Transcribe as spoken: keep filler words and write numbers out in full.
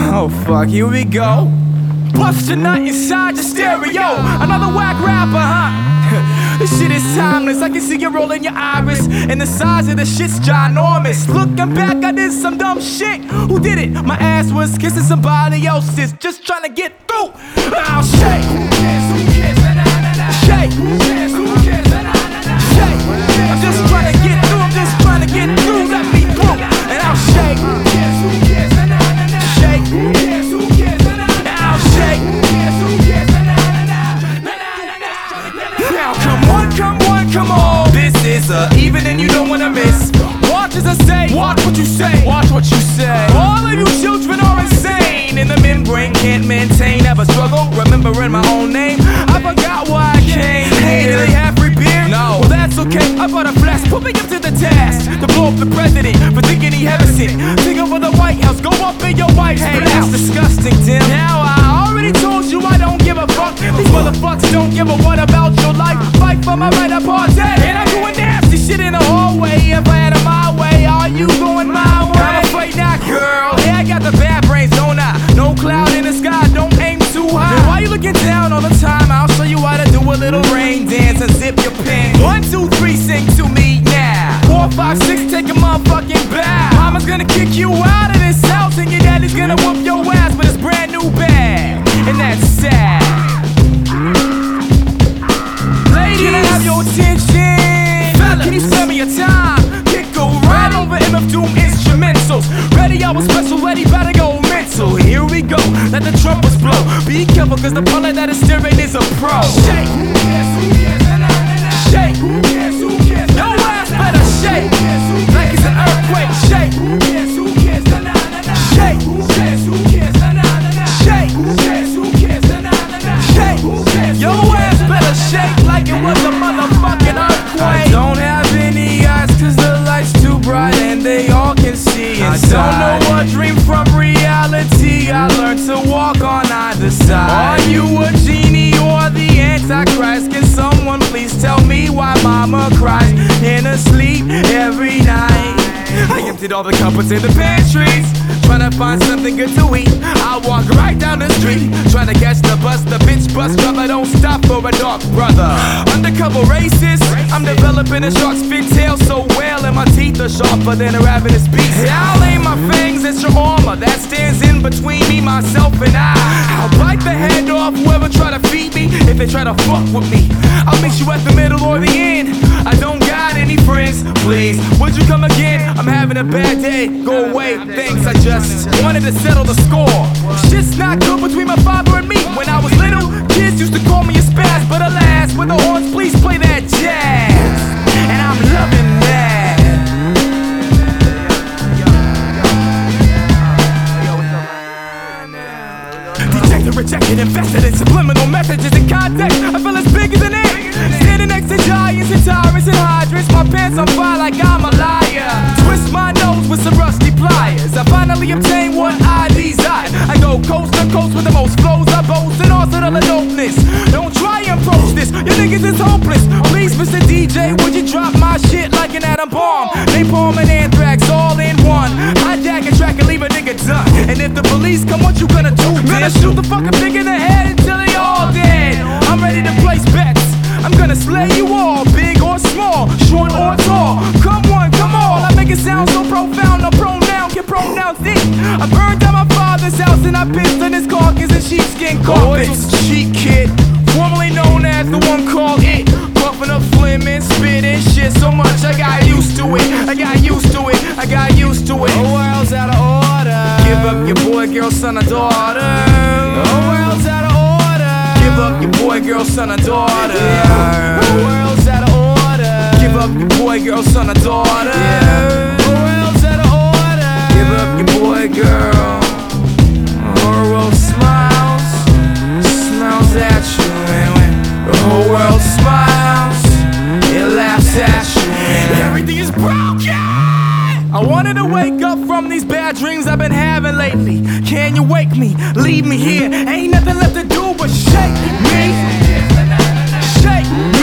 Oh fuck, here we go. Puffs tonight inside your stereo. Another whack rapper, huh? This shit is timeless. I can see you rolling your iris, and the size of the shit's ginormous. Looking back, I did some dumb shit. Who did it? My ass was kissing somebody else's, just trying to get through. I'll shake. Shake. Shake. I'm just trying to get through. I'm just trying to get through. Let me through, and I'll shake. Shake. Now come on, come on, come on. This is a even and you don't wanna miss. Watch as I say, watch what you say, watch what you say. All of you children are insane, and the membrane can't maintain. Have a struggle remembering my own name. I forgot why I came. Hey, do they have free beer? No. Well, that's okay. I bought a flask. Put me up to the task to blow up the president for thinking he had a seat. Think over the White House. Go up in your wife's hey, that's disgusting, Tim. Now I already told you I don't give a fuck. These motherfuckers don't give a what about your life. Fight for my right apartheid, and I'm doing nasty shit in the hallway. If I had it my way, are you going my way? I'm afraid not, girl. Yeah, I got the bad brains, don't I? No cloud in the sky, don't aim too high. Then why you looking down all the time? I'll show you how to do a little rain dance and zip your pen. One, two, three, sing to me now. Four, five, six, take a motherfucking bow. Mama's gonna kick you out of this house, and your daddy's gonna whoop your ass with his brand new bag, and that's sad. Can I have your attention? Fellas. Can you spare me your time? Kick around over M F Doom instrumentals. Ready, I was special, ready, better go mental. Here we go, let the trumpets blow. Be careful, cause the pilot that is steering is a pro. Shake. Shake. Your ass better shake. Like it's an earthquake. Shake. Shake. Shake. Shake. Your ass better shake like it was a motherfucking earthquake. I don't have any eyes cause the light's too bright and they all can see inside. I don't know what dream from reality. I learned to walk on either side. Are you a genie or the Antichrist? Can someone please tell me why mama cries in her sleep every night? I emptied all the cupboards in the pantries, trying to find something good to eat. I walk right down the street, trying to catch the bus. The bitch bus driver don't stop for a dark brother. Undercover racist, I'm developing a shark's fin tail so well, and my teeth are sharper than a ravenous beast. I'll aim my fangs at your armor that stands in between me, myself, and I. I'll bite the head off whoever try to feed me. If they try to fuck with me, I'll mix you at the middle or the end. I don't got any friends, please, would you come again? I'm having a bad day, go away, thanks, I just wanted to settle the score. Shit's not good between my father and me. When I was little, kids used to call me a spaz, but alas, with the horns, please play that jazz, and I'm loving that. Detected, rejected, invested in subliminal messages and context. I feel as big as an egg, standing next to giants and tyrants and hydrants. My pants on fire like I'm a liar. Twist my nose with some rusty pliers. I finally obtain what I desire. I go coast to coast with the most flows. I boast and also the dopeness. Don't try and approach this, your niggas is hopeless. Please, Mister D J, would you drop my shit like an atom bomb? Napalm and anthrax all in one. Hijack a track and leave a nigga done. And if the police come, what you gonna do? Gonna shoot the fucking thing in the head until they all dead. I'm ready to place bets. I'm gonna slay you all, big or small, short or tall. Come on, come on. I make it sound so profound, no pronoun can pronounce it. I burned down my father's house and I pissed on his carcass and sheepskin carpets. Oh, cheap kid, formerly known as the one called It. Puffing up phlegm and spitting shit so much I got used to it. I got used to it. I got used to it. The world's out of order. Give up your boy, girl, son, or daughter. The world's out of order. Give up your boy, girl, son, or daughter. Yeah. The world's out of order. Give up your boy, girl, son, or daughter. Yeah. The world's out of order. Give up your boy, girl. The whole world smiles, smiles at you, and when the whole world smiles, it laughs at you, and everything is broken. I wanted to wake up from these bad dreams I've been having lately. Can you wake me? Leave me here. Ain't nothing left to do but shake me. Shake me.